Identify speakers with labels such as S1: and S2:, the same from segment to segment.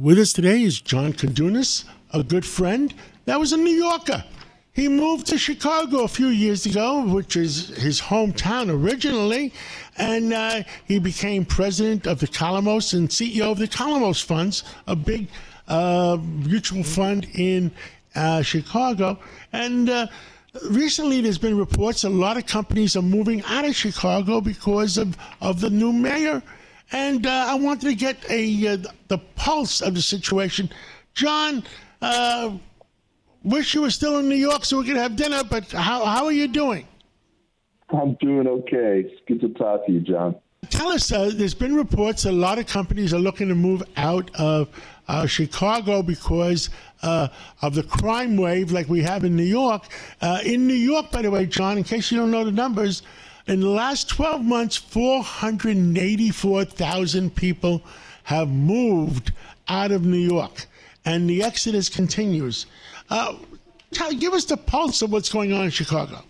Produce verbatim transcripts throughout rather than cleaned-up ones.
S1: With us today is John Kodunis, a good friend that was a New Yorker. He moved to Chicago a few years ago, which is his hometown originally, and uh, he became president of the Calamos and C E O of the Calamos Funds, a big uh, mutual fund in uh, Chicago. And uh, recently there's been reports a lot of companies are moving out of Chicago because of, of the new mayor. And uh, I wanted to get a uh, the pulse of the situation. John, uh, wish you were still in New York so we could have dinner, but how how are you doing?
S2: I'm doing okay. It's good to talk to you, John.
S1: Tell us, uh, there's been reports a lot of companies are looking to move out of uh, Chicago because uh, of the crime wave like we have in New York. Uh, in New York, by the way, John, in case you don't know the numbers, in the last twelve months, four hundred eighty-four thousand people have moved out of New York, and the exodus continues. Uh, tell, give us the pulse of what's going on in Chicago.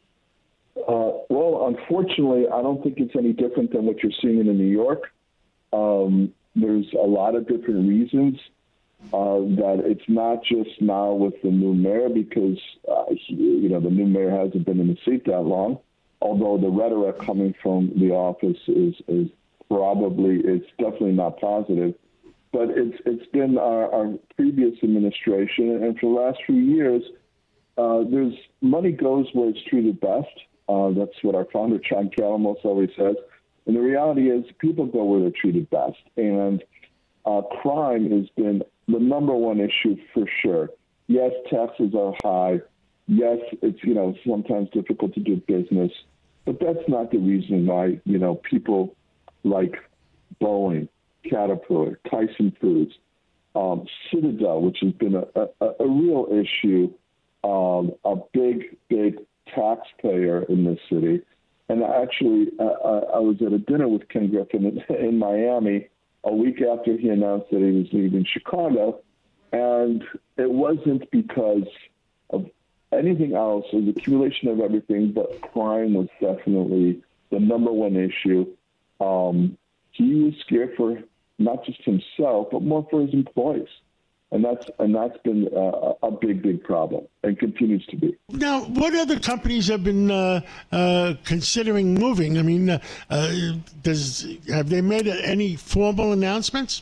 S2: Uh, well, unfortunately, I don't think it's any different than what you're seeing in New York. Um, there's a lot of different reasons uh, that it's not just now with the new mayor, because uh, he, you know the new mayor hasn't been in the seat that long. Although the rhetoric coming from the office is, is probably, it's definitely not positive, but it's it's been our, our previous administration, and for the last few years, uh, there's money goes where it's treated best. Uh, that's what our founder, John Calamos, always says. And the reality is people go where they're treated best. And uh, crime has been the number one issue for sure. Yes, taxes are high. Yes, it's, you know, sometimes difficult to do business, but that's not the reason why, you know, people like Boeing, Caterpillar, Tyson Foods, um, Citadel, which has been a, a, a real issue, um, a big, big taxpayer in this city. And actually, uh, I was at a dinner with Ken Griffin in, in Miami a week after he announced that he was leaving Chicago, and it wasn't because of anything else, or the accumulation of everything, but crime was definitely the number one issue. Um, he was scared for not just himself, but more for his employees. And that's and that's been uh, a big, big problem, and continues to be.
S1: Now, what other companies have been uh, uh, considering moving? I mean, uh, uh, does have they made any formal announcements?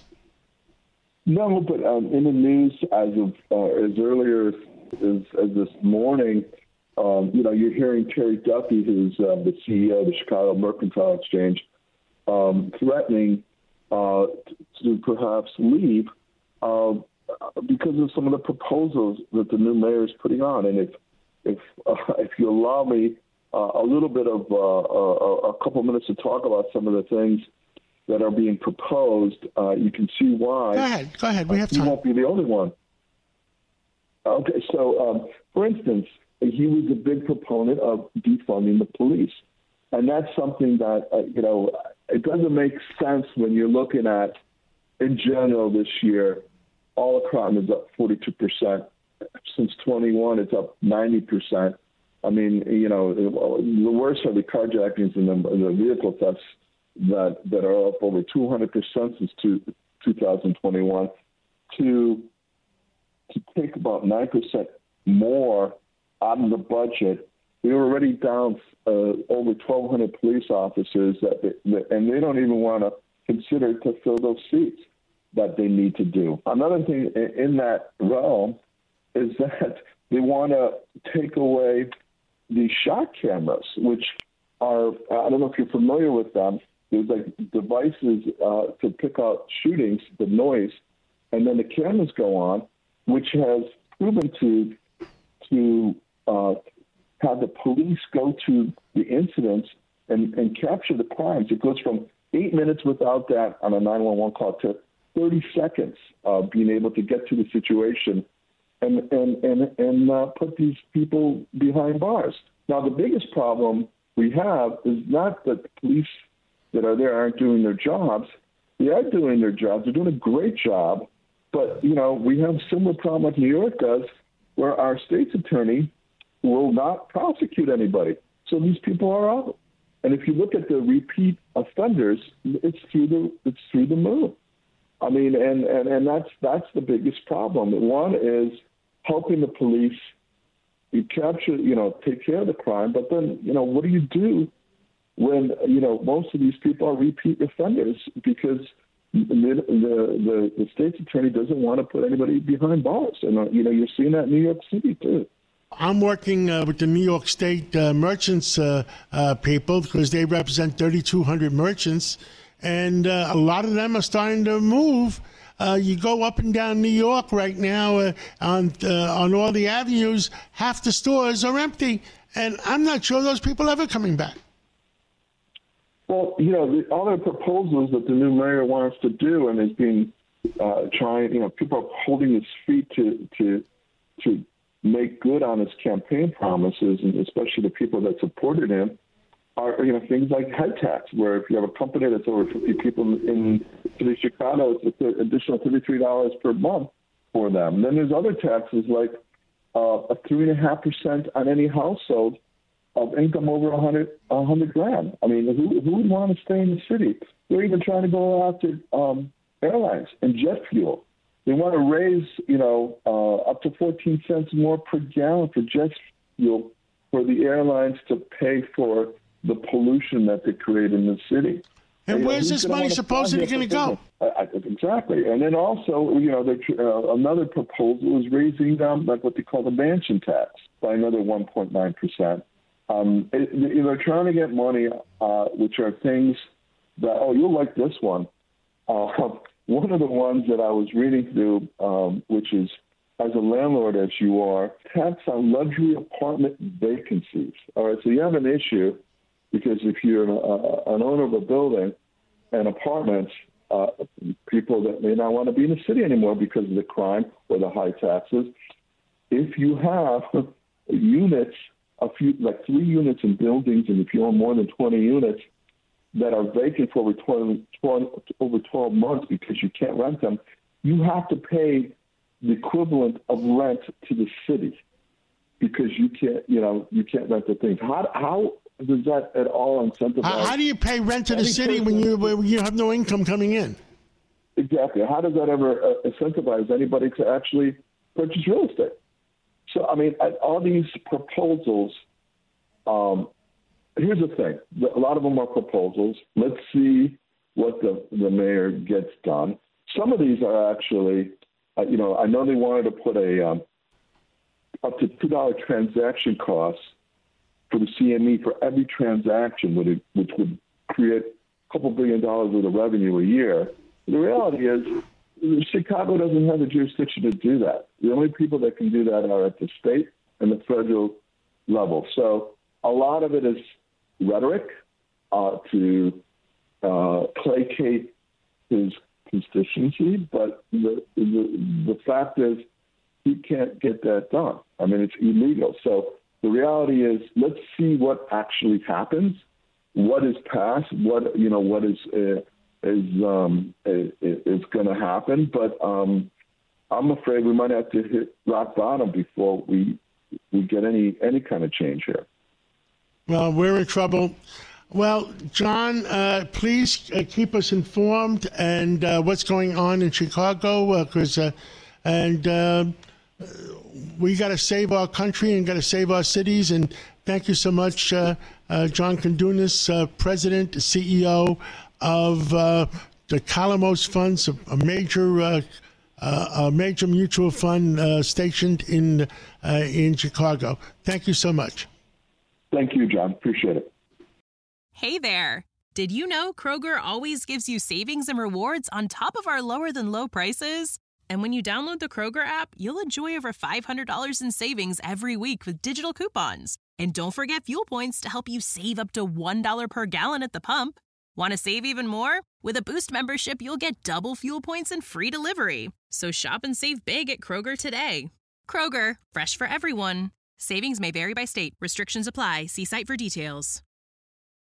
S2: No, but um, in the news as of uh, as earlier as, as this morning, um, you know, you're hearing Terry Duffy, who's uh, the C E O of the Chicago Mercantile Exchange, um, threatening uh, to perhaps leave. Uh, because of some of the proposals that the new mayor is putting on. And if if uh, if you allow me uh, a little bit of uh, a, a couple minutes to talk about some of the things that are being proposed, uh, you can see why.
S1: Go ahead. Go ahead. We have time.
S2: He won't be the only one. Okay, so um, for instance, he was a big proponent of defunding the police. And that's something that, uh, you know, it doesn't make sense when you're looking at, in general this year, all the crime is up forty-two percent. Since twenty-one, it's up ninety percent. I mean, you know, the worst are the carjackings and the, the vehicle thefts that, that are up over two hundred percent since two, two thousand twenty-one. To, to take about nine percent more out of the budget, we were already down uh, over twelve hundred police officers, that, they, that and they don't even want to consider to fill those seats that they need to do. Another thing in that realm is that they want to take away the shot cameras, which are, I don't know if you're familiar with them, there's like devices uh, to pick out shootings, the noise, and then the cameras go on, which has proven to, to uh, have the police go to the incidents and, and capture the crimes. It goes from eight minutes without that on a nine one one call to thirty seconds uh, being able to get to the situation and and and, and uh, put these people behind bars. Now, the biggest problem we have is not that the police that are there aren't doing their jobs. They are doing their jobs. They're doing a great job. But, you know, we have a similar problem like New York does, where our state's attorney will not prosecute anybody. So these people are out. And if you look at the repeat offenders, it's through the it's through the moon. I mean, and, and, and that's that's the biggest problem. One is helping the police you capture, you know, take care of the crime, but then, you know, what do you do when, you know, most of these people are repeat offenders because the the, the, the state's attorney doesn't want to put anybody behind bars. And, uh, you know, you're seeing that in New York City, too.
S1: I'm working uh, with the New York State uh, merchants uh, uh, people because they represent thirty-two hundred merchants, and uh, a lot of them are starting to move. Uh, you go up and down New York right now uh, on uh, on all the avenues, half the stores are empty, and I'm not sure those people are ever coming back.
S2: Well, you know, the other proposals that the new mayor wants to do, and has been uh, trying, you know, people are holding his feet to to to make good on his campaign promises, and especially the people that supported him, are, you know, things like head tax, where if you have a company that's over fifty people in city of Chicago, it's an additional thirty-three dollars per month for them. And then there's other taxes like uh, a three and a half percent on any household of income over a hundred, a hundred grand. I mean, who, who would want to stay in the city? They're even trying to go after um, airlines and jet fuel. They want to raise, you know, uh, up to fourteen cents more per gallon for jet fuel for the airlines to pay for the pollution that they create in the city.
S1: And,
S2: and
S1: where's this money supposedly going to go?
S2: I, I, exactly. And then also, you know, uh, another proposal is raising um, like what they call the mansion tax by another one point nine percent. Um, it, you know, they're trying to get money, uh, which are things that, oh, you'll like this one. Uh, one of the ones that I was reading through, um, which is, as a landlord as you are, tax on luxury apartment vacancies. All right, so you have an issue because if you're an, uh, an owner of a building and apartments, uh, people that may not want to be in the city anymore because of the crime or the high taxes, if you have units, a few like three units in buildings, and if you own more than twenty units that are vacant for over twelve, twelve, over twelve months because you can't rent them, you have to pay the equivalent of rent to the city because you can't, you know, you can't rent the things. How how does that at all incentivize?
S1: How, how do you pay rent to the city when you when you have no income coming in?
S2: Exactly. How does that ever uh, incentivize anybody to actually purchase real estate? So, I mean, all these proposals, um, here's the thing. A lot of them are proposals. Let's see what the, the mayor gets done. Some of these are actually, uh, you know, I know they wanted to put a um, up to two dollars transaction costs for the C M E for every transaction, which would create a couple billion dollars worth of revenue a year. The reality is, Chicago doesn't have the jurisdiction to do that. The only people that can do that are at the state and the federal level. So a lot of it is rhetoric uh, to uh, placate his constituency, but the, the the fact is he can't get that done. I mean, it's illegal. So the reality is, let's see what actually happens, what is passed, what you know, what is. Uh, is um, is going to happen, but um, I'm afraid we might have to hit rock bottom before we we get any any kind of change here.
S1: Well, we're in trouble. Well, John, uh, please uh, keep us informed and uh, what's going on in Chicago, because uh, uh, and uh, we got to save our country and got to save our cities. And thank you so much, uh, uh, John Condunis, uh, President, C E O of uh, the Calamos Funds, a major uh, uh, a major mutual fund uh, stationed in uh, in Chicago. Thank you so much.
S2: Thank you, John. Appreciate it.
S3: Hey there. Did you know Kroger always gives you savings and rewards on top of our lower than low prices? And when you download the Kroger app, you'll enjoy over five hundred dollars in savings every week with digital coupons. And don't forget fuel points to help you save up to one dollar per gallon at the pump. Want to save even more? With a Boost membership, you'll get double fuel points and free delivery. So shop and save big at Kroger today. Kroger, fresh for everyone. Savings may vary by state. Restrictions apply. See site for details.